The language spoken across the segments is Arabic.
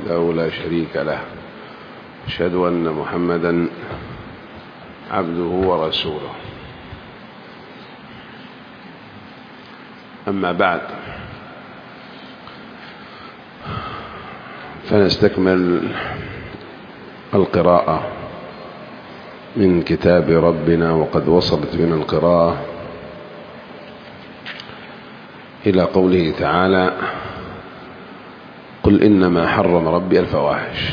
وحده لا شريك له، أشهد أن محمدا عبده ورسوله. أما بعد، فنستكمل القراءة من كتاب ربنا، وقد وصلت بنا القراءة إلى قوله تعالى: قل إنما حرم ربي الفواحش.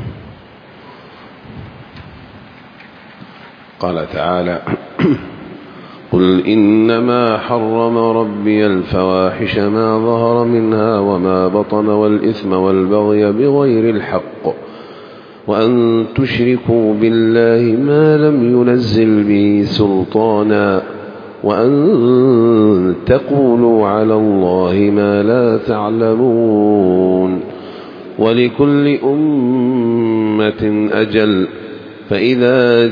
قال تعالى: قل إنما حرم ربي الفواحش ما ظهر منها وما بطن والإثم والبغي بغير الحق وأن تشركوا بالله ما لم ينزل به سلطانا وأن تقولوا على الله ما لا تعلمون ولكل أمة أجل فإذا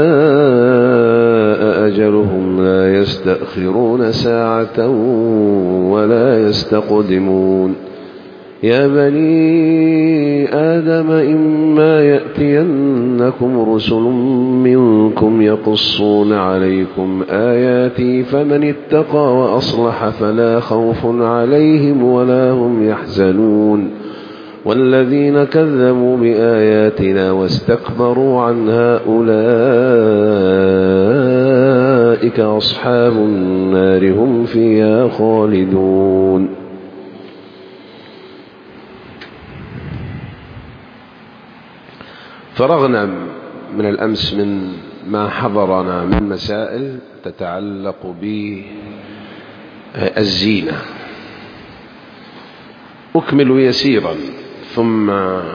جاء أجلهم لا يستأخرون ساعة ولا يستقدمون. يا بني آدم إما يأتينكم رسل منكم يقصون عليكم آياتي فمن اتقى وأصلح فلا خوف عليهم ولا هم يحزنون والذين كذبوا بآياتنا واستكبروا عنها أولئك أصحاب النار هم فيها خالدون. فرغنا من الأمس من ما حضرنا من مسائل تتعلق بالزينة. أكمل يسيرا ثم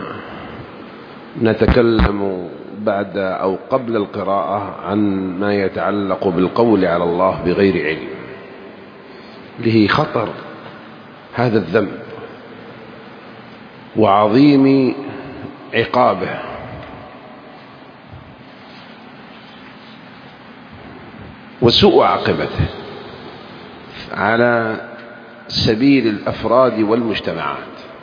نتكلم بعد أو قبل القراءة عن ما يتعلق بالقول على الله بغير علم، له خطر هذا الذنب وعظيم عقابه، وسوء عاقبته على سبيل الأفراد والمجتمعات.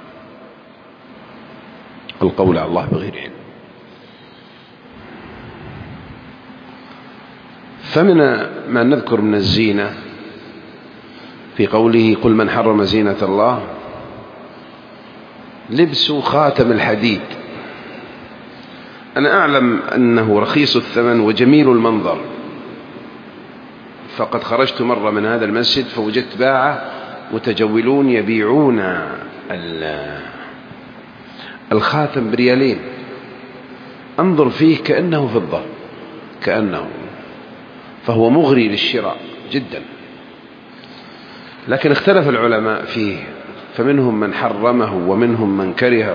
القول على الله بغير علم. فمن ما نذكر من الزينة في قوله: قل من حرم زينة الله، لبس خاتم الحديد. أنا أعلم أنه رخيص الثمن وجميل المنظر، فقد خرجت مرة من هذا المسجد فوجدت باعة متجولون يبيعون الخاتم بريالين، انظر فيه كأنه فضة، كأنه، فهو مغري للشراء جدا. لكن اختلف العلماء فيه، فمنهم من حرمه ومنهم من كرهه،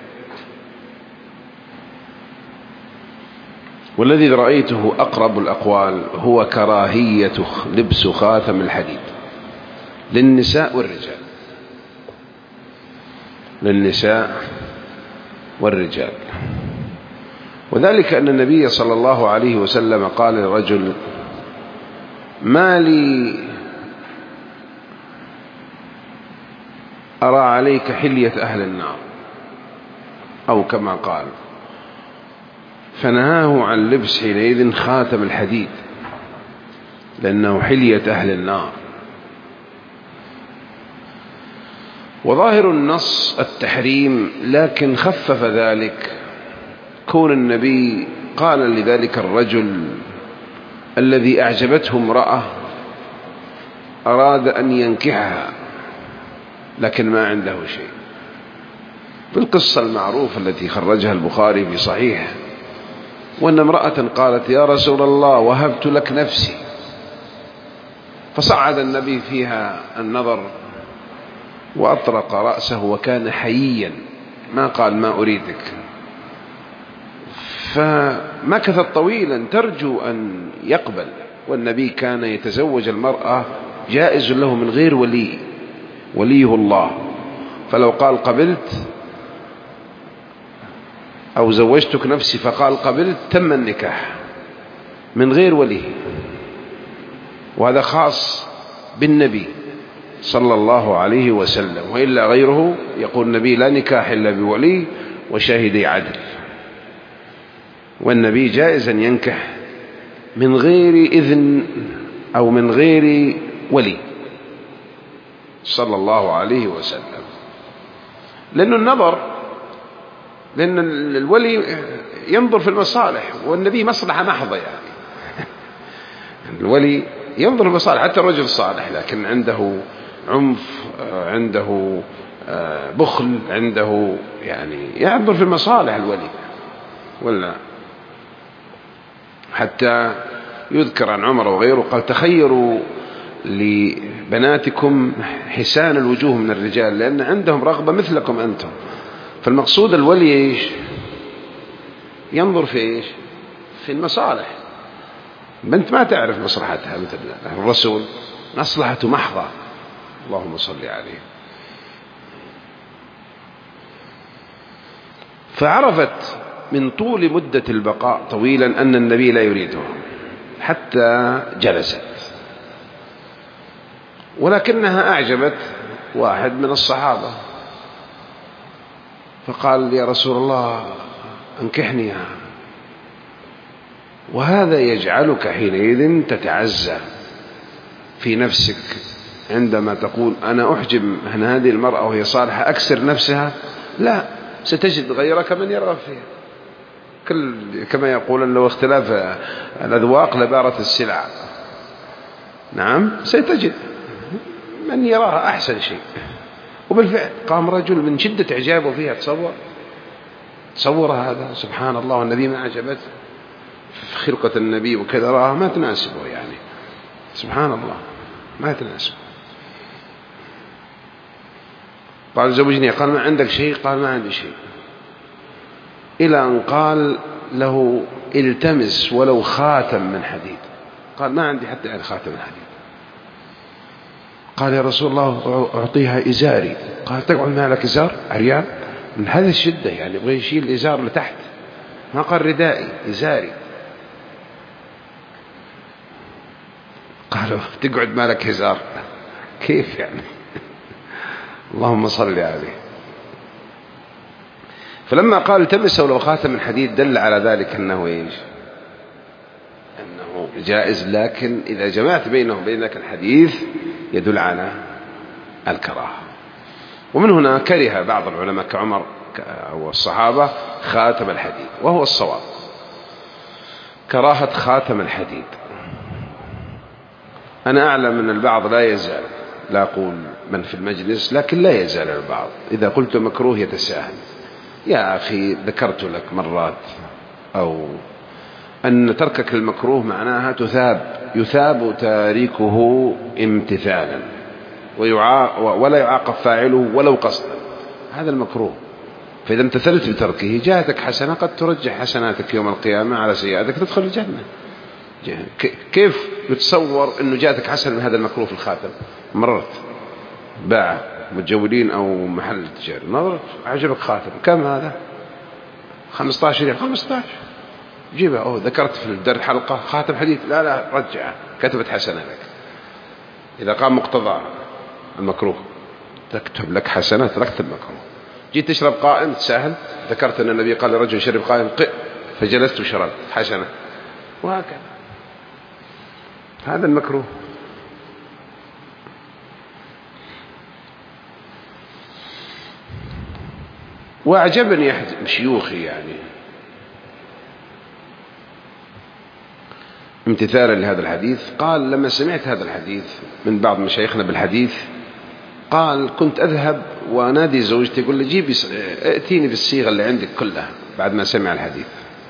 والذي رأيته أقرب الأقوال هو كراهية لبس خاتم الحديد للنساء والرجال، للنساء والرجال. وذلك أن النبي صلى الله عليه وسلم قال لرجل: ما لي أرى عليك حلية أهل النار، أو كما قال، فنهاه عن لبس حينئذ خاتم الحديد لأنه حلية أهل النار. وظاهر النص التحريم، لكن خفف ذلك كون النبي قال لذلك الرجل الذي أعجبته امرأة أراد أن ينكحها لكن ما عنده شيء، بالقصة المعروفة التي خرجها البخاري في صحيحه، وأن امرأة قالت: يا رسول الله وهبت لك نفسي، فصعد النبي فيها النظر وأطرق رأسه وكان حييا، ما قال ما أريدك، فمكثت طويلا ترجو أن يقبل. والنبي كان يتزوج المرأة جائز له من غير وليه الله، فلو قال قبلت أو زوجتك نفسي فقال قبلت تم النكاح من غير ولي، وهذا خاص بالنبي صلى الله عليه وسلم، وإلا غيره يقول النبي لا نكاح إلا بولي، وشاهدي عدل. والنبي جائز أن ينكح من غير إذن أو من غير ولي صلى الله عليه وسلم، لأن الولي ينظر في المصالح، والنبي مصلحة محضة يعني. الولي ينظر في المصالح، حتى الرجل الصالح لكن عنده عنف، عنده بخل، عنده يعني ينظر في المصالح الولي. ولا حتى يذكر عن عمر وغيره قال: تخيروا لبناتكم حسان الوجوه من الرجال، لأن عندهم رغبة مثلكم أنتم. فالمقصود الولي إيش؟ ينظر في إيش؟ في المصالح. بنت ما تعرف مصلحتها مثل الرسول، مصلحته محضة. اللهم صل عليه. فعرفت من طول مدة البقاء طويلا أن النبي لا يريده، حتى جلست، ولكنها أعجبت واحد من الصحابة فقال: يا رسول الله انكحنيها. وهذا يجعلك حينئذ تتعزى في نفسك عندما تقول: أنا أحجب عن هذه المرأة وهي صالحة، أكسر نفسها. لا، ستجد غيرك من يرغب فيها. كما يقول: لو اختلاف الأذواق لبارت السلع. نعم، ستجد من يراها أحسن شيء. وبالفعل قام رجل من شدة إعجابه فيها. تصور هذا، سبحان الله، والنبي ما عجبته في خلقة النبي وكذا، راه ما تناسبه يعني، سبحان الله، ما تناسبه. قال: زوجني. قال: ما عندك شيء؟ قال: ما عندي شيء. إلى أن قال له: التمس ولو خاتم من حديد. قال: ما عندي حتى خاتم من حديد. قال: يا رسول الله أعطيها إزاري. قال: تقعد مالك إزار عريان؟ من هذه الشدة يعني يبغى يشيل الإزار لتحت، ما قال ردائي، إزاري. قالوا: تقعد مالك إزار؟ كيف يعني؟ اللهم صل عليه. فلما قال: التمس ولو خاتم من حديد، دل على ذلك أنه إيش؟ أنه جائز، لكن إذا جمعت بينه وبين ذلك الحديث يدل على الكراهة. ومن هنا كره بعض العلماء كعمر أو الصحابة خاتم الحديد، وهو الصواب، كراهة خاتم الحديد. أنا أعلم أن البعض لا يزال، لا أقول من في المجلس، لكن لا يزال البعض إذا قلت مكروه يتساهل. يا أخي، ذكرت لك مرات أو أن تركك المكروه معناها يثاب تاركه امتثالا، ولا يعاقب فاعله ولو قصدا. هذا المكروه. فإذا امتثلت بتركه جاءتك حسنة، قد ترجح حسناتك يوم القيامة على سيئاتك، تدخل الجنة. كيف نتصور أنه جاءتك حسنة من هذا المكروه في الخاتم؟ مررت باع متجولين أو محل تجاري، نظرت عجبك خاتم، كم هذا؟ 15 ريال. 15 جيبها. ذكرت في الدر حلقة خاتم حديث، لا رجعها، كتبت حسنة لك. إذا قام مقتضى المكروه تكتب لك حسنة، تركت المكروه. جيت تشرب قائم، تساهل، ذكرت أن النبي قال لرجل شرب قائم، فجلست وشربت، حسنة. وهكذا، هذا المكروه. وأعجبني أحد شيوخي يعني امتثالا لهذا الحديث، قال: لما سمعت هذا الحديث من بعض مشايخنا بالحديث، قال: كنت أذهب وأنادي زوجتي، يقول لي: جيبي ائتيني بالصيغة اللي عندك كلها، بعد ما سمع الحديث.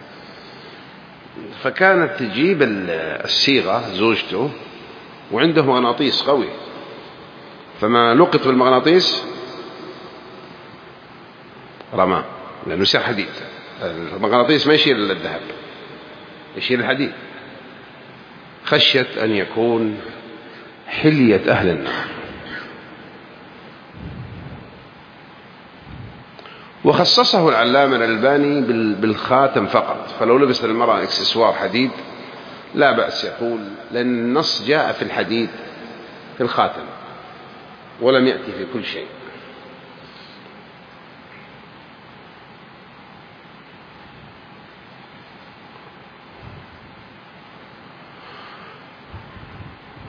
فكانت تجيب الصيغة زوجته، وعنده مغناطيس قوي، فما لقط بالمغناطيس رماه، لأنه يصير حديد. المغناطيس ما يشيل الذهب، يشيل الحديد، خشية أن يكون حلية أهل النار. وخصصه العلامة الألباني بالخاتم فقط، فلو لبس المرأة إكسسوار حديد لا بأس، يقول: لأن النص جاء في الحديد في الخاتم ولم يأتي في كل شيء.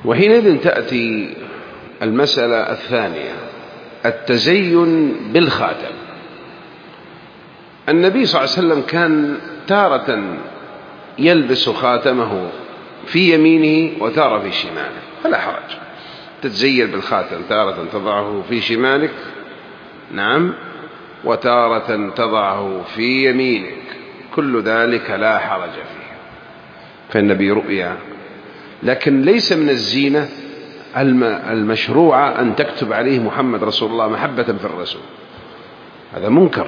وحينئذ تأتي المسألة الثانية، التزين بالخاتم. النبي صلى الله عليه وسلم كان تارة يلبس خاتمه في يمينه وتارة في شماله، فلا حرج، تتزين بالخاتم، تارة تضعه في شمالك، نعم، وتارة تضعه في يمينك، كل ذلك لا حرج فيه، فالنبي رؤيا. لكن ليس من الزينة المشروعة أن تكتب عليه محمد رسول الله محبة في الرسول، هذا منكر،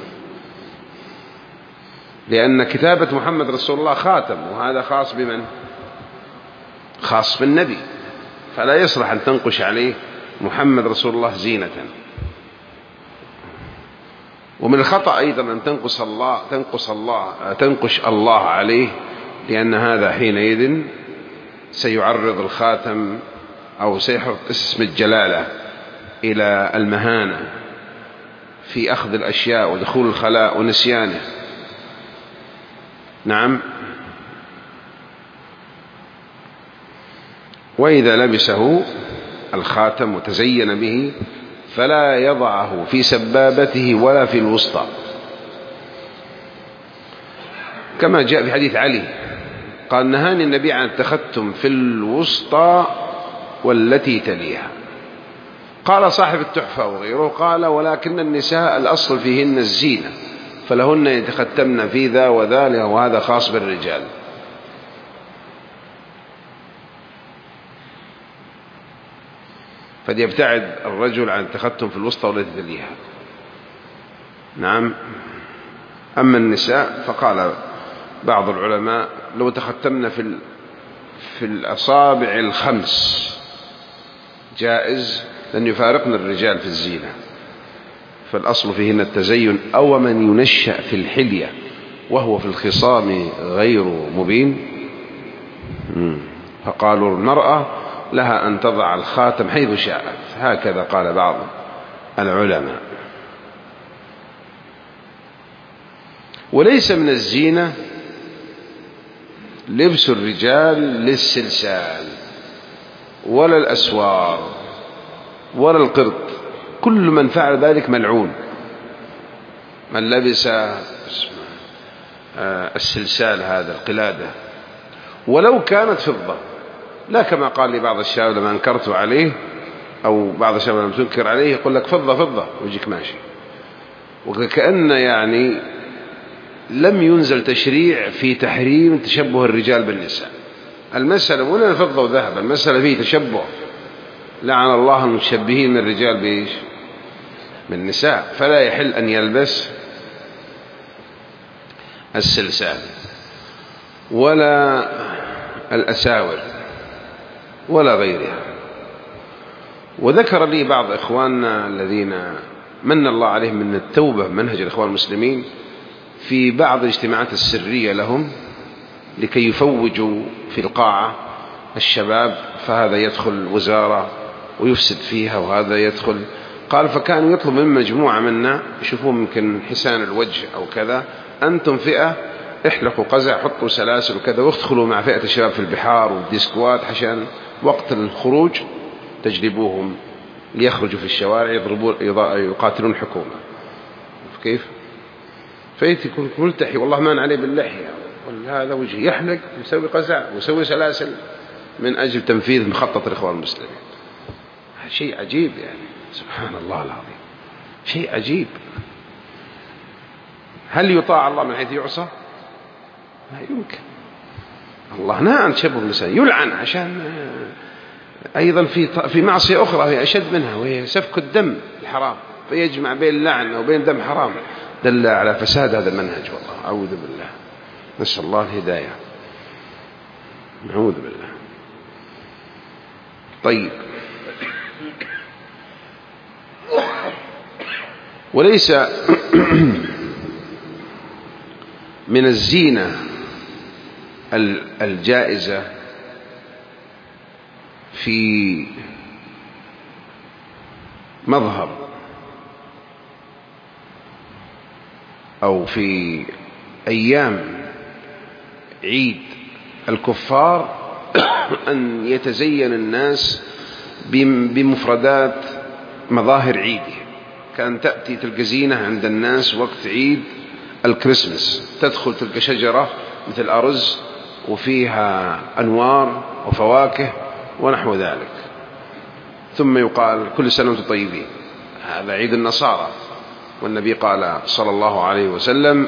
لأن كتابة محمد رسول الله خاتم، وهذا خاص بمن؟ خاص بالنبي، فلا يصلح أن تنقش عليه محمد رسول الله زينة. ومن الخطأ أيضا أن تنقش الله عليه، لأن هذا حينئذ سيعرض الخاتم أو سيحط اسم الجلالة إلى المهانة في أخذ الأشياء ودخول الخلاء ونسيانه. نعم. وإذا لبسه الخاتم وتزين به فلا يضعه في سبابته ولا في الوسطى، كما جاء في حديث علي قال: نهاني النبي عن التختم في الوسطى والتي تليها. قال صاحب التحفة وغيره قال: ولكن النساء الأصل فيهن الزينة، فلهن يتختمن في ذا وذا، وهذا خاص بالرجال. فليبتعد الرجل عن التختم في الوسطى والتي تليها. نعم. أما النساء فقال بعض العلماء: لو تختمنا في الأصابع الخمس جائز، لن يفارقنا الرجال في الزينة، فالأصل فيهن التزين. أو من ينشأ في الحلية وهو في الخصام غير مبين، فقالوا المرأة لها أن تضع الخاتم حيث شاءت، هكذا قال بعض العلماء. وليس من الزينة لبس الرجال للسلسال ولا الأسوار ولا القرط، كل من فعل ذلك ملعون. من لبس السلسال هذا القلادة ولو كانت فضة، لا كما قال لي بعض الشباب لما أنكرت عليه، أو بعض الشباب لما تنكر عليه يقول لك فضة فضة ويجيك ماشي، وكأن يعني لم ينزل تشريع في تحريم تشبه الرجال بالنساء. المسألة ولا فضة وذهب، المسألة فيه تشبه. لعن الله المشبهين من الرجال بإيش؟ من النساء. فلا يحل أن يلبس السلسال ولا الأساور ولا غيرها. وذكر لي بعض إخواننا الذين من الله عليهم من التوبة منهج الإخوان المسلمين في بعض الاجتماعات السرية لهم لكي يفوجوا في القاعة الشباب، فهذا يدخل وزارة ويفسد فيها وهذا يدخل. قال فكانوا يطلب من مجموعة منا يشوفون يمكن حسان الوجه أو كذا: أنتم فئة احلقوا قزع، حطوا سلاسل وكذا، وادخلوا مع فئة الشباب في البحار والديسكوات عشان وقت الخروج تجلبوهم ليخرجوا في الشوارع يقاتلون الحكومة. كيف؟ فيت يكون ملتحي والله ما عليه باللحية، هذا وجه يحلق ويسوي قزع ويسوي سلاسل من أجل تنفيذ مخطط الإخوان المسلمين. شيء عجيب يعني، سبحان الله العظيم، شيء عجيب. هل يطاع الله من حيث يعصى؟ لا يمكن. الله نهى عن تشبه النساء، يلعن عشان أيضا في معصية أخرى هي أشد منها، وهي سفك الدم الحرام، فيجمع بين اللعن وبين دم حرام. دل على فساد هذا المنهج، والله أعوذ بالله، نسأل الله الهداية، نعوذ بالله. طيب، وليس من الزينة الجائزة في مظهر أو في أيام عيد الكفار أن يتزين الناس بمفردات مظاهر عيده، كان تأتي تلك زينة عند الناس وقت عيد الكريسماس، تدخل تلك شجرة مثل أرز وفيها أنوار وفواكه ونحو ذلك، ثم يقال كل سنة وانتم طيبين. هذا عيد النصارى، والنبي قال صلى الله عليه وسلم: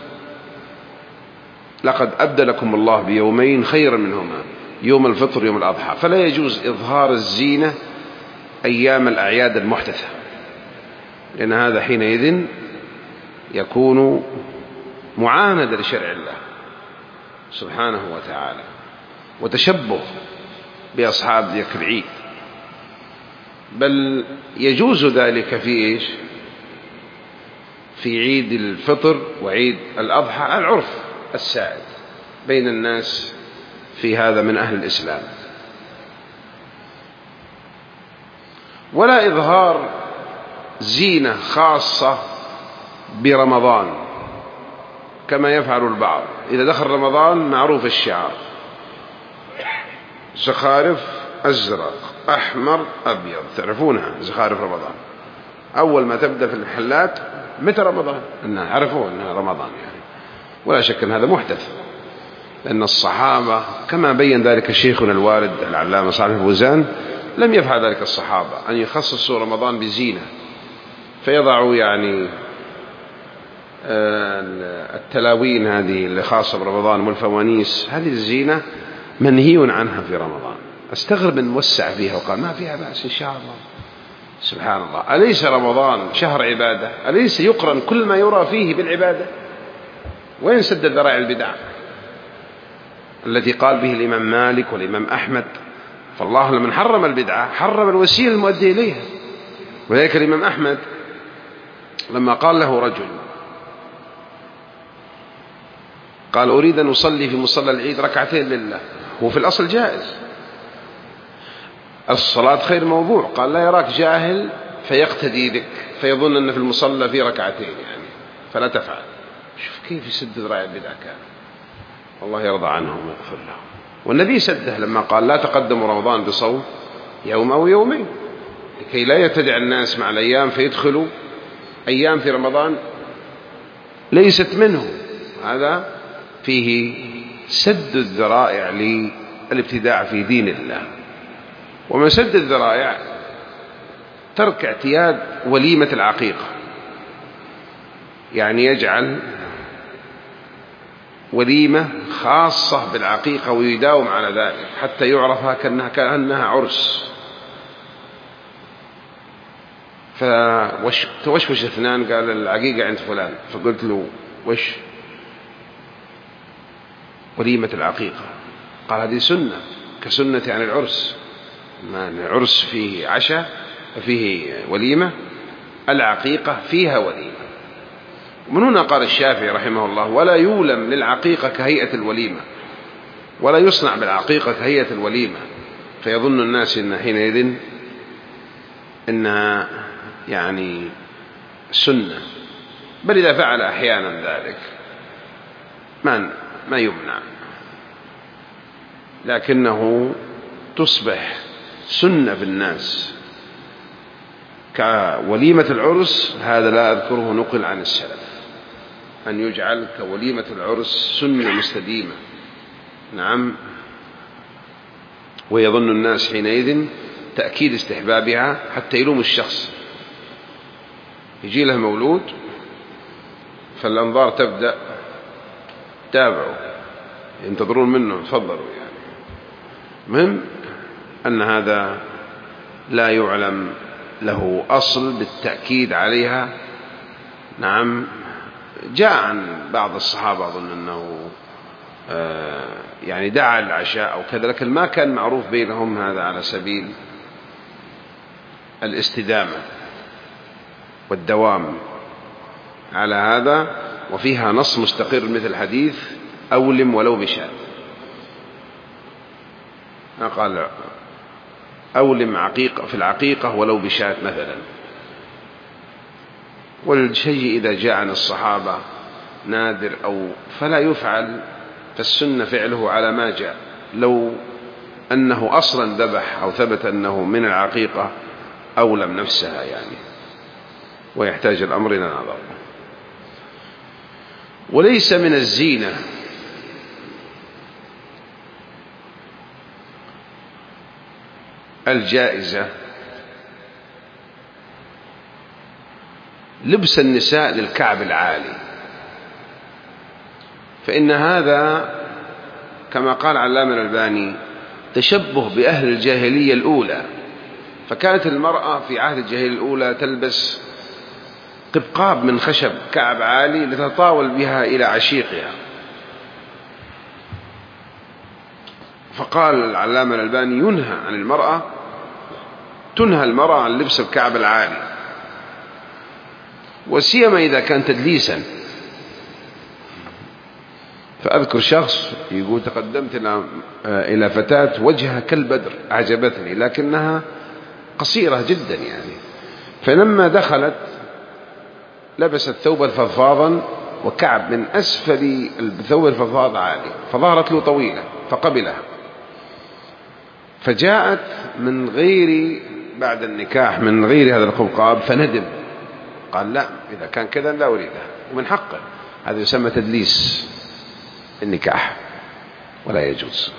لقد أبدلكم الله بيومين خيرا منهما، يوم الفطر يوم الأضحى. فلا يجوز إظهار الزينة أيام الأعياد المحدثة، لأن هذا حينئذ يكون معاندة لشرع الله سبحانه وتعالى، وتشبه بأصحاب ذاك العيد. بل يجوز ذلك في إيش؟ في عيد الفطر وعيد الأضحى، العرف السائد بين الناس في هذا من أهل الإسلام. ولا إظهار زينة خاصة برمضان كما يفعل البعض، إذا دخل رمضان معروف الشعار: زخارف أزرق أحمر أبيض، تعرفونها زخارف رمضان. أول ما تبدأ في المحلات متى رمضان؟ عرفوا أنها رمضان يعني. ولا شك أن هذا محدث، لأن الصحابة كما بين ذلك شيخنا الوالد العلامة صالح الفوزان لم يفعل ذلك الصحابة، أن يخصصوا رمضان بزينة فيضعوا يعني التلاوين هذه اللي خاصة برمضان والفوانيس، هذه الزينة منهي عنها في رمضان. استغرب من وسع فيها وقال ما فيها بأس إن شاء الله. سبحان الله، أليس رمضان شهر عبادة؟ أليس يقرن كل ما يرى فيه بالعبادة؟ وين سد ذرائع البدع التي قال به الإمام مالك والإمام أحمد؟ فالله لمن حرم البدعة حرم الوسيلة المؤدية إليها. وذلك الإمام أحمد لما قال له رجل قال: أريد أن أصلي في مصلى العيد ركعتين لله، هو في الأصل جائز، الصلاة خير موضوع. قال: لا يراك جاهل فيقتدي بك فيظن أن في المصلى في ركعتين يعني، فلا تفعل. شوف كيف يسد ذراع البدع، كان الله يرضى عنهم ويغفر لهم. والنبي سده لما قال: لا تقدموا رمضان بصوم يوم أو يومين، لكي لا يتدع الناس مع الأيام فيدخلوا أيام في رمضان ليست منه. هذا فيه سد الذرائع للابتداع في دين الله. ومن سد الذرائع ترك اعتياد وليمة العقيقة، يعني يجعل وليمة خاصة بالعقيقة ويداوم على ذلك حتى يعرفها كأنها عرس. فتوشوش اثنان قال: العقيقة عند فلان، فقلت له: وش وليمة العقيقة؟ قال: هذه سنة كسنة عن العرس، ما العرس فيه عشاء فيه وليمة، العقيقة فيها وليمة. ومن هنا قال الشافعي رحمه الله: ولا يولم للعقيقة كهيئة الوليمة، ولا يصنع بالعقيقة كهيئة الوليمة، فيظن الناس إن حينئذ إنها يعني سنة، بل إذا فعل أحيانا ذلك ما يمنع، لكنه تصبح سنة في الناس كوليمة العرس. هذا لا أذكره نقل عن السلف، أن يجعل كوليمة العرس سنة مستديمة. نعم. ويظن الناس حينئذ تأكيد استحبابها حتى يلوم الشخص. يجي له مولود فالأنظار تبدأ تابعوا ينتظرون منه تفضلوا يعني. مهم أن هذا لا يعلم له أصل بالتأكيد عليها. نعم. جاء عن بعض الصحابة أظن أنه يعني دعا العشاء أو كذا، لكن ما كان معروف بينهم هذا على سبيل الاستدامة والدوام على هذا. وفيها نص مستقر مثل حديث أولم ولو بشاة، قال أولم عقيقة في العقيقة ولو بشاة مثلا. والشيء إذا جاء عن الصحابة نادر أو فلا يفعل، فالسنة فعله على ما جاء. لو أنه أصلا ذبح أو ثبت أنه من العقيقة أو لم نفسها يعني، ويحتاج الأمر إلى نظر. وليس من الزينة الجائزة لبس النساء للكعب العالي، فإن هذا كما قال علامة الألباني تشبه بأهل الجاهلية الأولى. فكانت المرأة في عهد الجاهلية الأولى تلبس قبقاب من خشب كعب عالي لتطاول بها إلى عشيقها. فقال العلامة الألباني تنهى المرأة عن لبس الكعب العالي، وسيما إذا كان تدليسا. فأذكر شخص يقول تقدمت إلى فتاة وجهها كالبدر أعجبتني، لكنها قصيرة جدا يعني، فلما دخلت لبست ثوبا فضفاضا وكعب من أسفل الثوب الفضفاض عالي، فظهرت له طويلة فقبلها. فجاءت من غير بعد النكاح من غير هذا القبقاب فندم، قال لا، إذا كان كذا لا أريدها، ومن حقه، هذا يسمى تدليس النكاح ولا يجوز.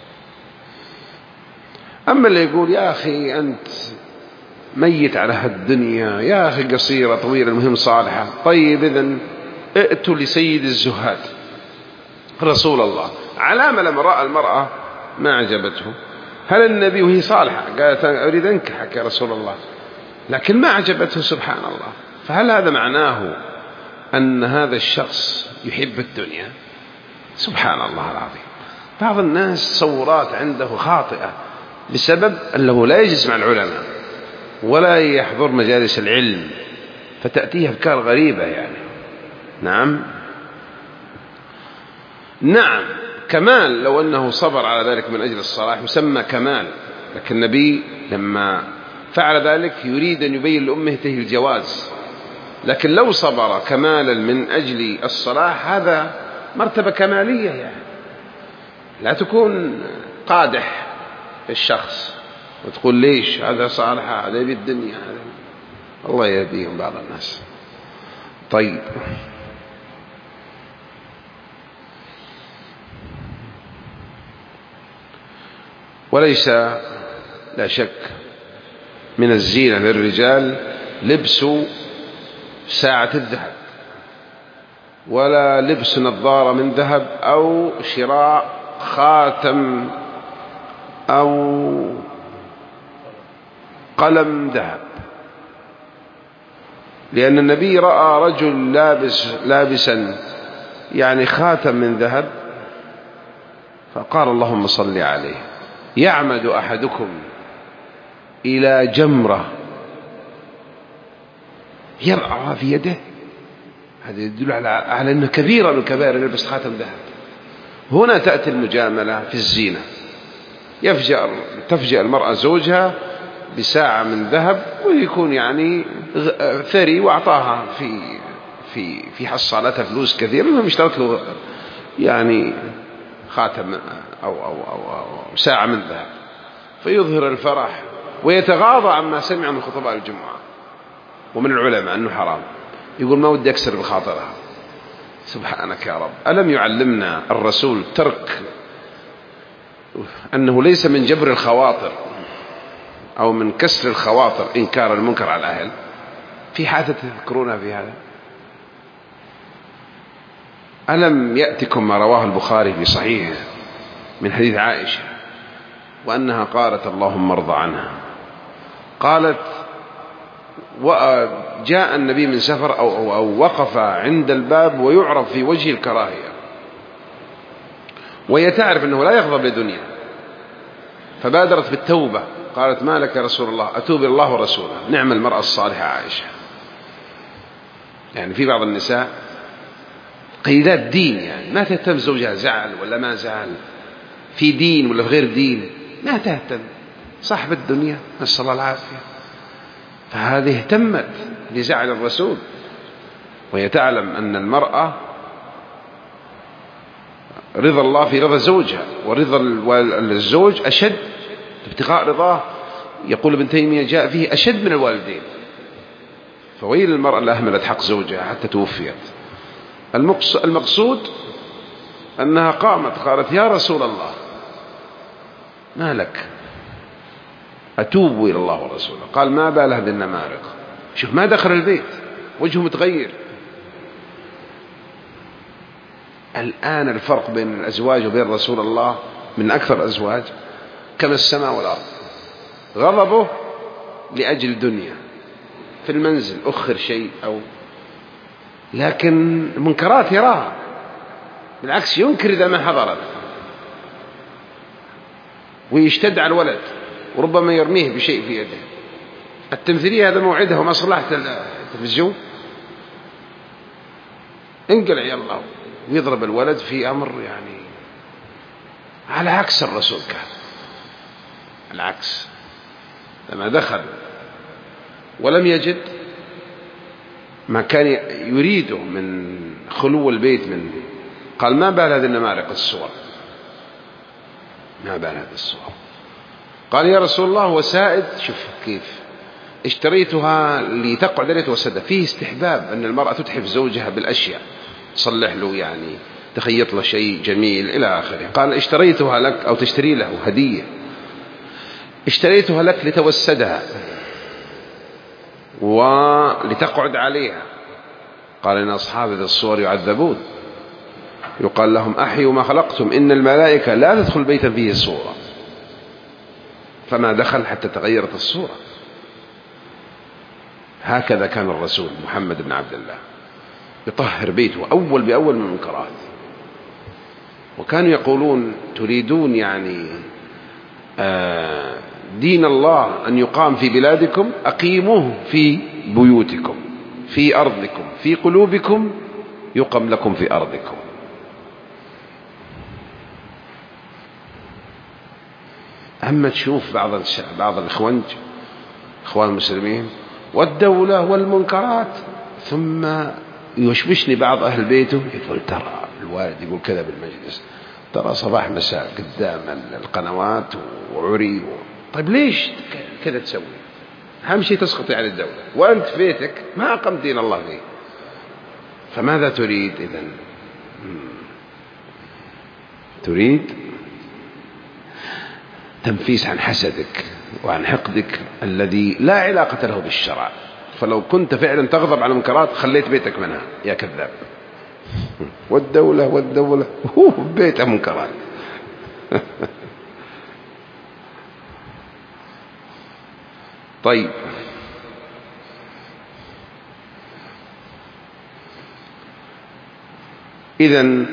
أما اللي يقول يا أخي أنت ميت على هالدنيا، يا أخي قصيرة طويلة المهم صالحة، طيب إذن ائتوا لسيد الزهاد رسول الله. علامة لما رأى المرأة ما عجبته، هل النبي وهي صالحة قالت أريد أنكحك يا رسول الله، لكن ما عجبته سبحان الله، فهل هذا معناه أن هذا الشخص يحب الدنيا؟ سبحان الله العظيم. بعض الناس تصورات عنده خاطئة بسبب أنه لا يجلس مع العلماء ولا يحضر مجالس العلم، فتأتيه أفكار غريبة يعني. نعم كمال لو أنه صبر على ذلك من أجل الصلاح يسمى كمال، لكن النبي لما فعل ذلك يريد أن يبين لأمته الجواز، لكن لو صبر كمالا من أجل الصلاح هذا مرتبة كمالية يعني. لا تكون قادح الشخص وتقول ليش هذا صالح هذا يبي الدنيا هذا. الله يهديهم بعض الناس. طيب وليس لا شك من الزينة للرجال لبس ساعة الذهب، ولا لبس نظارة من ذهب، أو شراء خاتم أو قلم ذهب، لأن النبي رأى رجل لابسا يعني خاتم من ذهب فقال اللهم صل عليه. يعمد أحدكم إلى جمرة يرعى في يده، هذا يدل على أنه كبيرة من الكبائر يلبس خاتم ذهب. هنا تأتي المجاملة في الزينة، تفجأ المرأة زوجها بساعة من ذهب ويكون يعني ثري وأعطاها في حصالتها فلوس كثير، المهم اشترت له يعني خاتم أو ساعة من ذهب، فيظهر الفرح ويتغاضى عما سمع من خطباء الجمعة ومن العلماء أنه حرام، يقول ما ودي أكسر بخاطرها. سبحانك يا رب، ألم يعلمنا الرسول ترك أنه ليس من جبر الخواطر أو من كسر الخواطر إنكار المنكر على الأهل؟ في حادثة تذكرونها في هذا؟ ألم يأتكم ما رواه البخاري في صحيحه من حديث عائشة وأنها قالت اللهم ارض عنها، قالت وجاء النبي من سفر أو وقف عند الباب ويعرف في وجه الكراهية وهي تعرف أنه لا يغضب لدنيا، فبادرت بالتوبة، قالت ما لك يا رسول الله؟ أتوب إلى الله ورسوله. نعم المرأة الصالحة عائشة. يعني في بعض النساء قيدات دين، يعني ما تهتم زوجها زعل ولا ما زعل، في دين ولا في غير دين ما تهتم، صاحب الدنيا نسأل الله العافية. فهذه اهتمت لزعل الرسول وهي تعلم أن المرأة رضا الله في رضا زوجها، ورضا الزوج أشد، ابتغاء رضاه يقول ابن تيمية جاء فيه أشد من الوالدين. فويل المرأة اللي أهملت حق زوجها حتى توفيت. المقصود أنها قالت يا رسول الله ما لك؟ أتوب إلى الله ورسوله. قال ما بال هذه النمارق. شوف ما دخل البيت وجهه متغير. الآن الفرق بين الأزواج وبين رسول الله من أكثر الأزواج كما السماء والأرض. غضبه لأجل دنيا في المنزل أخر شيء لكن المنكرات يراها، بالعكس ينكر إذا ما حضرت، ويشتد على الولد وربما يرميه بشيء في يده. التمثيلية هذا موعدها ومصلحة التلفزيون، انقلع يا الله، ويضرب الولد في أمر يعني على عكس الرسول. كان العكس، لما دخل ولم يجد ما كان يريده من خلو البيت منه، قال ما بال هذه النمارق الصور، ما بال هذه الصور. قال يا رسول الله وسائد، شوف كيف اشتريتها لتقعد عليه وسدة. فيه استحباب أن المرأة تتحف زوجها بالأشياء، تصلح له يعني تخيط له شيء جميل إلى آخره. قال اشتريتها لك، أو تشتري له هدية، اشتريتها لك لتوسدها ولتقعد عليها. قال إن أصحاب ذي الصور يعذبون، يقال لهم أحيوا ما خلقتم، إن الملائكة لا تدخل بيتا فيه صورة. فما دخل حتى تغيرت الصورة. هكذا كان الرسول محمد بن عبد الله يطهر بيته أول بأول من المنكرات. وكانوا يقولون تريدون يعني دين الله أن يقام في بلادكم، أقيموه في بيوتكم، في أرضكم، في قلوبكم، يقم لكم في أرضكم. أما تشوف بعض الإخوان المسلمين والدولة والمنكرات، ثم يشبشني بعض أهل بيته يقول ترى الوالد يقول كذا بالمجلس، ترى صباح مساء قدام القنوات وعري طيب ليش كذا تسوي؟ أهم شيء تسقطي على الدولة، وأنت في بيتك ما أقمت دين الله فيه. فماذا تريد إذن؟ تريد تنفيس عن حسدك وعن حقدك الذي لا علاقة له بالشرع. فلو كنت فعلا تغضب على المنكرات خليت بيتك منها يا كذاب. والدولة بيتها منكرات. طيب إذن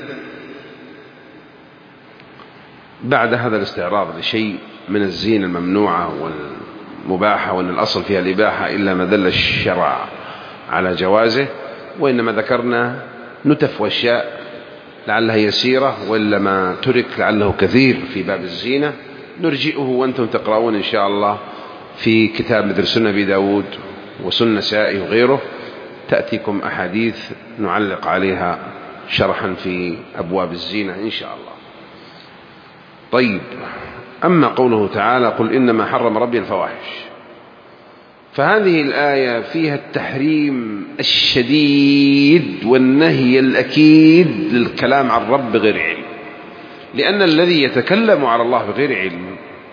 بعد هذا الاستعراض لشيء من الزينة الممنوعة والمباحة، وأن الأصل فيها الإباحة إلا ما دل الشرع على جوازه، وإنما ذكرنا نتف وأشياء لعلها يسيرة، وإلا ما ترك لعله كثير في باب الزينة، نرجئه وأنتم تقرؤون إن شاء الله في كتاب مثل سنة أبي داود وسنة نسائي وغيره، تأتيكم أحاديث نعلق عليها شرحا في أبواب الزينة إن شاء الله. طيب، أما قوله تعالى قل إنما حرم ربي الفواحش، فهذه الآية فيها التحريم الشديد والنهي الأكيد للكلام عن الرب بغير علم، لأن الذي يتكلم على الله بغير علم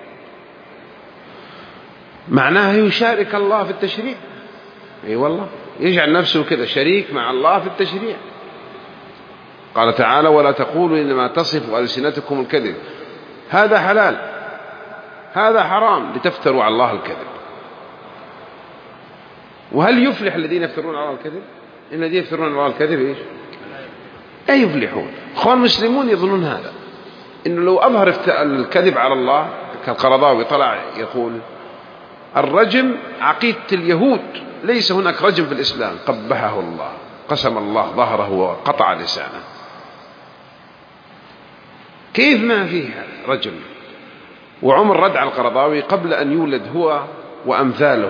معناه يشارك الله في التشريع. أي والله يجعل نفسه كذا شريك مع الله في التشريع. قال تعالى ولا تقولوا إنما تصف ألسنتكم الكذب، هذا حلال هذا حرام لتفتروا على الله الكذب. وهل يفلح الذين يفترون على الله الكذب؟ إن الذين يفترون على الله الكذب إيش؟ لا يفلحون. أخوان المسلمون يظنون هذا، إنه لو أظهر الكذب على الله، كالقرضاوي طلع يقول الرجم عقيدة اليهود، ليس هناك رجم في الإسلام، قبحه الله، قسم الله ظهره وقطع لسانه. كيف ما فيه رجم؟ وعمر رد على القرضاوي قبل أن يولد هو وأمثاله،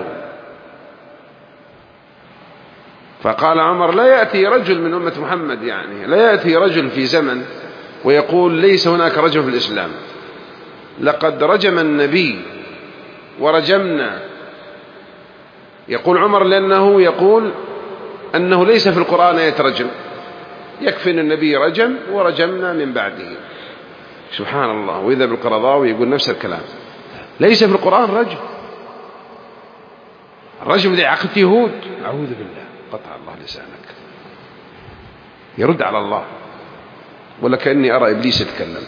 فقال عمر لا يأتي رجل من أمة محمد، يعني لا يأتي رجل في زمن ويقول ليس هناك رجم في الإسلام، لقد رجم النبي ورجمنا. يقول عمر لأنه يقول أنه ليس في القرآن آية رجم، يكفي أن النبي رجم ورجمنا من بعده. سبحان الله. وإذا بالقرضاوي يقول نفس الكلام، ليس في القرآن رجم، الرجم ذي عقد يهود. أعوذ بالله، قطع الله لسانك، يرد على الله، ولا كأني أرى إبليس يتكلم.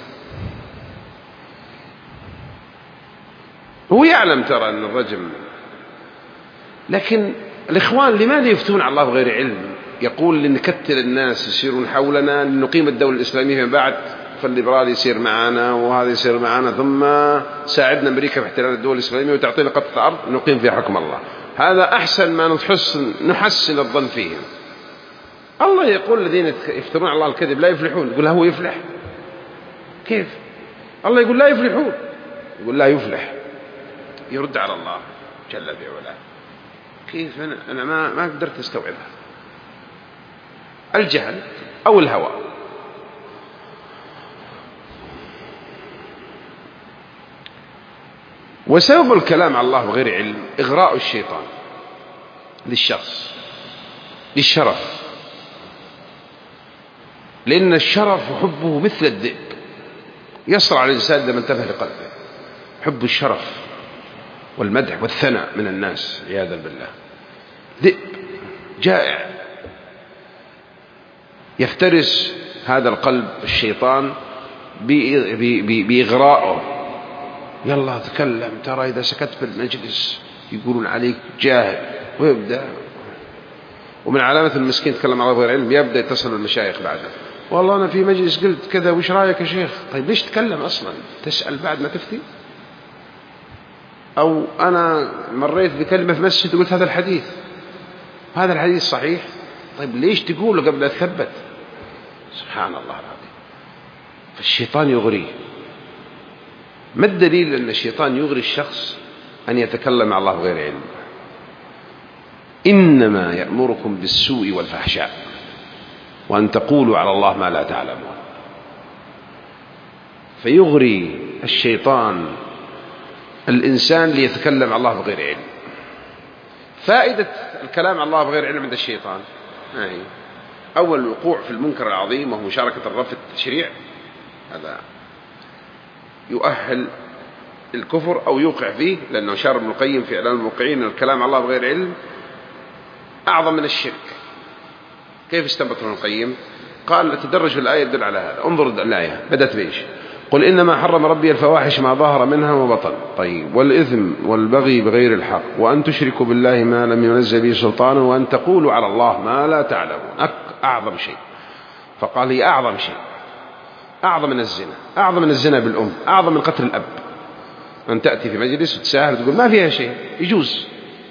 هو يعلم ترى أن الرجم، لكن الإخوان لماذا يفتون على الله بغير علم؟ يقول لنكتل الناس يصيرون حولنا لنقيم الدولة الإسلامية من بعد، فالليبرالي يصير معنا وهذا يصير معنا، ثم ساعدنا أمريكا في احتلال الدول الإسلامية وتعطينا قطعة أرض نقيم فيها حكم الله. هذا أحسن ما نحسن الظن فيهم. الله يقول الذين يفترون على الله الكذب لا يفلحون. يقول هو يفلح؟ كيف؟ الله يقول لا يفلحون، يقول لا يفلح. يرد على الله جل وعلا. كيف؟ أنا ما قدرت أستوعبها. الجهل أو الهوى. وسبب الكلام على الله بغير علم إغراء الشيطان للشخص للشرف، لأن الشرف وحبه مثل الذئب يصرع على الإنسان إذا ما انتبه لقلبه. حب الشرف والمدح والثناء من الناس عياذا بالله، ذئب جائع يفترس هذا القلب الشيطان بإغرائه. يلا تكلم، ترى إذا سكت في المجلس يقولون عليك جاهل، ويبدأ. ومن علامة المسكين تكلم على غير علم يبدأ يتصل بالمشايخ بعده، والله أنا في مجلس قلت كذا، وش رأيك يا شيخ؟ طيب ليش تكلم أصلا؟ تسأل بعد ما تفتي؟ أو أنا مريت بكلمة في مسجد وقلت هذا الحديث صحيح، طيب ليش تقوله قبل أن تثبت؟ سبحان الله العظيم. فالشيطان يغريه. ما الدليل أن الشيطان يغري الشخص أن يتكلم مع الله بغير علم؟ إنما يأمركم بالسوء والفحشاء وأن تقولوا على الله ما لا تعلمون. فيغري الشيطان الإنسان ليتكلم على الله بغير علم. فائدة الكلام على الله بغير علم عند الشيطان أول الوقوع في المنكر العظيم وهو مشاركة الرب في التشريع، هذا يؤهل الكفر أو يوقع فيه، لأنه شار ابن القيم في إعلام الموقعين الكلام على الله بغير علم أعظم من الشرك. كيف استنبط ابن القيم؟ قال تدرج الآية يدل على هذا. انظر الآية بدأت بإيش؟ قل إنما حرم ربي الفواحش ما ظهر منها وبطن، طيب، والإثم والبغي بغير الحق وأن تشركوا بالله ما لم ينزل به سلطانا وأن تقولوا على الله ما لا تعلمون. أعظم شيء. فقال هي أعظم شيء، أعظم من الزنا، أعظم من الزنا بالأم، أعظم من قتل الأب. أن تأتي في مجلس وتساهل وتقول ما فيها شيء، يجوز.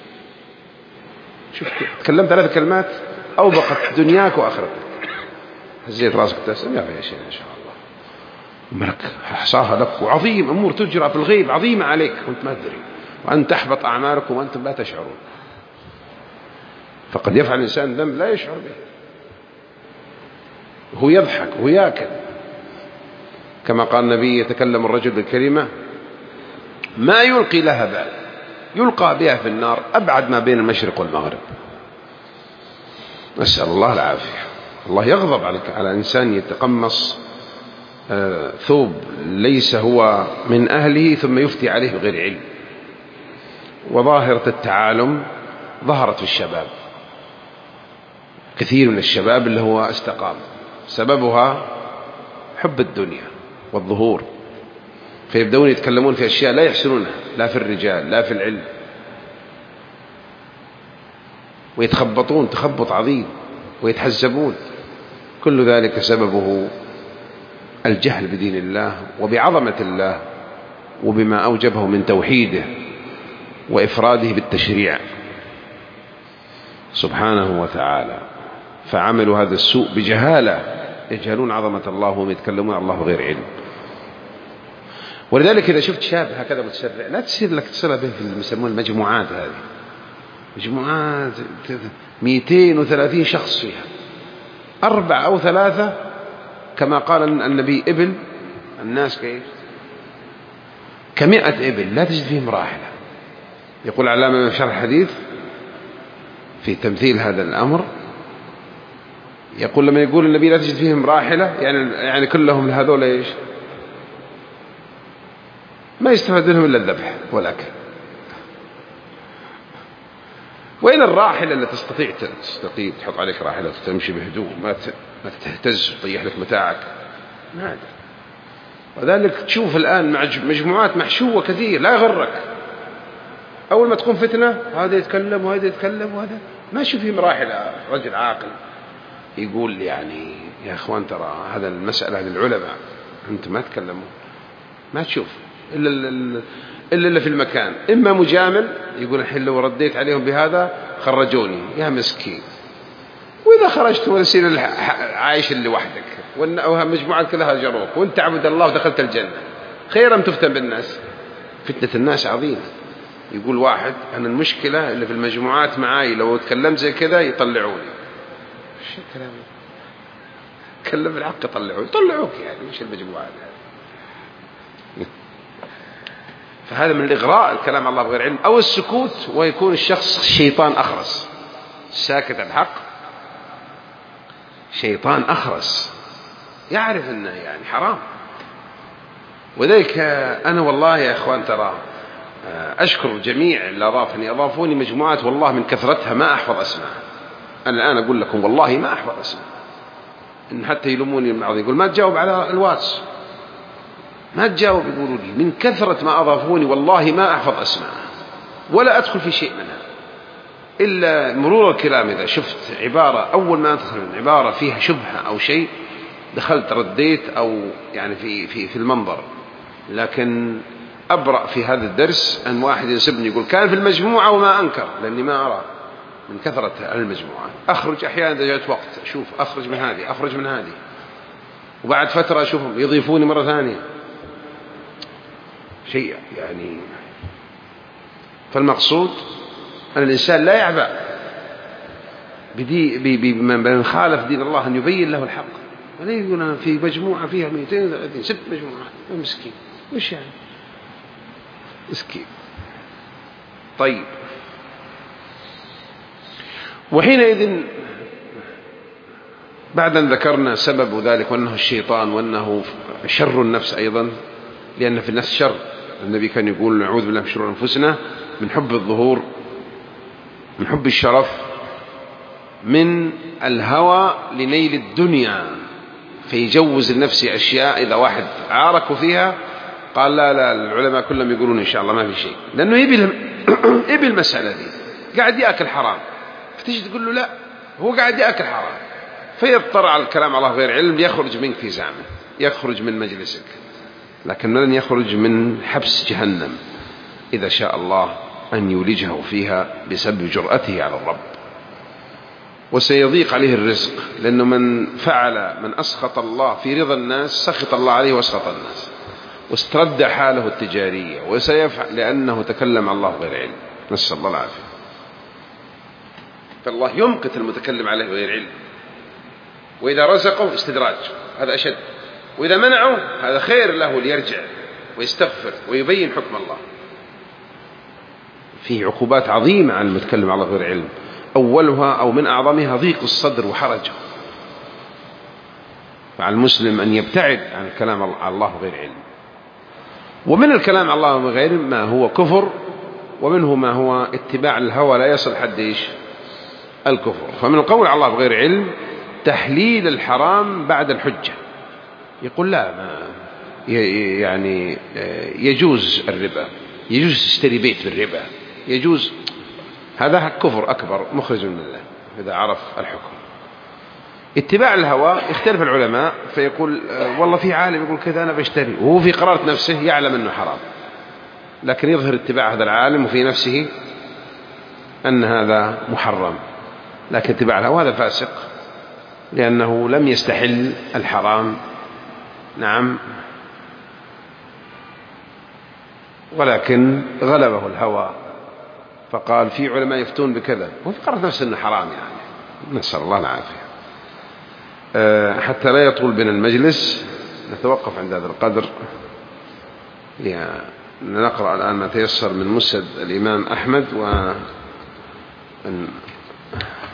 شوف تكلمت 3 كلمات أوبقت دنياك وآخرتك. هزيت راسك تسأل ما فيها شيء إن شاء الله، ملك حصاها لك، وعظيم أمور تجرى في الغيب عظيمة عليك وأنت ما تدري، وأن تحبط أعمالكم وأنتم لا تشعرون. فقد يفعل الإنسان ذنب لا يشعر به، هو يضحك وهو يأكل. كما قال النبي يتكلم الرجل بالكلمة ما يلقي لها بال يلقى بها في النار أبعد ما بين المشرق والمغرب. نسأل الله العافية. الله يغضب على إنسان يتقمص ثوب ليس هو من أهله ثم يفتي عليه بغير علم. وظاهرة التعالم ظهرت في الشباب، كثير من الشباب اللي هو استقام، سببها حب الدنيا والظهور، فيبدأون يتكلمون في أشياء لا يحسنونها لا في الرجال لا في العلم، ويتخبطون تخبط عظيم ويتحزبون. كل ذلك سببه الجهل بدين الله وبعظمة الله وبما أوجبه من توحيده وإفراده بالتشريع سبحانه وتعالى. فعملوا هذا السوء بجهالة، يجهلون عظمة الله وهم يتكلمون عن الله بغير علم. ولذلك إذا شفت شاب هكذا متسرع لا تصير لك تصل به في يسمون المجموعات، هذه مجموعات 230 شخص فيها 4 أو 3 كما قال النبي إبل الناس كيف ك100 إبل لا تجد فيهم راحلة. يقول علامة من شرح الحديث في تمثيل هذا الأمر، يقول لما يقول النبي لا تجد فيهم راحلة يعني كلهم هذول إيش ما يستفاد منهم إلا الذبح والأكل. وين الراحلة اللي تستطيع تحط عليك راحلة تمشي بهدوء ما تهتز وتطيح لك متاعك؟ نادر. وذلك تشوف الآن مجموعات محشوة كثير لا يغرك، أول ما تكون فتنة هذا يتكلم وهذا يتكلم وهذا ما تشوف فيه مراحل. رجل عاقل يقول يعني يا أخوان ترى هذا المسألة للعلماء، أنت ما تكلمون ما تشوف إلا في المكان، إما مجامل يقول الحين لو رديت عليهم بهذا خرجوني يا مسكين، وإذا خرجت ورسيل عايش لوحدك ومجموعة كلها هجروك وانت عبد الله ودخلت الجنة خيرا تفتن بالناس. فتنة الناس عظيمة. يقول واحد أنا المشكلة اللي في المجموعات معاي لو تكلمت زي كذا يطلعوني. شو الكلام؟ كلم بالحق يطلعوك يعني مش المجموعات يعني. فهذا من الإغراء الكلام الله بغير علم أو السكوت، ويكون الشخص شيطان أخرس ساكت عن الحق، شيطان أخرس يعرف أنه يعني حرام. وذلك أنا والله يا أخوان ترى أشكر جميع اللي أضافوني مجموعات والله من كثرتها ما أحفظ أسماء. أنا الآن أقول لكم والله ما أحفظ أسماء، إن حتى يلوموني البعض يقول ما تجاوب على الواتس ما تجاوب، يقولوا لي من كثرة ما أضافوني والله ما أحفظ أسماء ولا أدخل في شيء منها إلا مرور الكلام. إذا شفت عبارة أول ما أدخل من عبارة فيها شبهة أو شيء دخلت رديت أو يعني في المنظر. لكن أبرأ في هذا الدرس أن واحد ينسبني يقول كان في المجموعة وما أنكر، لأني ما أرى من كثرة المجموعة. أخرج أحيانا إذا جاءت وقت أشوف أخرج من هذه أخرج من هذه، وبعد فترة أشوفهم يضيفوني مرة ثانية شيء يعني. فالمقصود أن الإنسان لا يعبأ بمن خالف دين الله أن يبين له الحق، ولا يقول أنا في مجموعة فيها 230 6 مجموعات مسكين وش يعني مسكين. طيب وحينئذ بعد أن ذكرنا سبب ذلك وأنه الشيطان وأنه شر النفس أيضا، لأن في النفس شر. النبي كان يقول نعوذ بالله من شرور أنفسنا، من حب الظهور، من حب الشرف، من الهوى لنيل الدنيا، فيجوز النفس أشياء إذا واحد عارك فيها قال لا العلماء كلهم يقولون إن شاء الله ما في شيء، لأنه يبي المسألة دي قاعد يأكل حرام، فتيجي تقول له لا هو قاعد يأكل حرام، فيضطر على الكلام على غير علم يخرج منك في زعمه، يخرج من مجلسك، لكن لن يخرج من حبس جهنم إذا شاء الله أن يولجه فيها بسبب جرأته على الرب. وسيضيق عليه الرزق، لأنه من أسخط الله في رضا الناس سخط الله عليه واسخط الناس، واسترد حاله التجارية، وسيفعل لأنه تكلم الله غير علم، نسأل الله العافية. فالله يمقت المتكلم عليه غير علم، وإذا رزقه استدراج هذا أشد، وإذا منعه هذا خير له ليرجع ويستغفر ويبين حكم الله. فيه عقوبات عظيمة على المتكلم على غير علم، أولها أو من أعظمها ضيق الصدر وحرجه. فعلى المسلم أن يبتعد عن الكلام على الله غير علم. ومن الكلام على الله غير علم ما هو كفر، ومنه ما هو اتباع الهوى لا يصل حد الكفر. فمن القول على الله بغير علم تحليل الحرام بعد الحجة، يقول لا ما يعني يجوز الربا، يجوز تشتري بيت بالربا، يجوز، هذا كفر أكبر مخرج من الله إذا عرف الحكم. اتباع الهوى يختلف العلماء، فيقول والله في عالم يقول كذا أنا بشتري، وهو في قرارة نفسه يعلم أنه حرام، لكن يظهر اتباع هذا العالم وفي نفسه أن هذا محرم، لكن اتباع الهوى هذا فاسق، لأنه لم يستحل الحرام، نعم، ولكن غلبه الهوى فقال في علماء يفتون بكذا، وفي قرارة نفسه أنه حرام، يعني نسأل الله العافية. حتى لا يطول بنا المجلس نتوقف عند هذا القدر. نقرأ الآن ما تيسر من مسند الإمام أحمد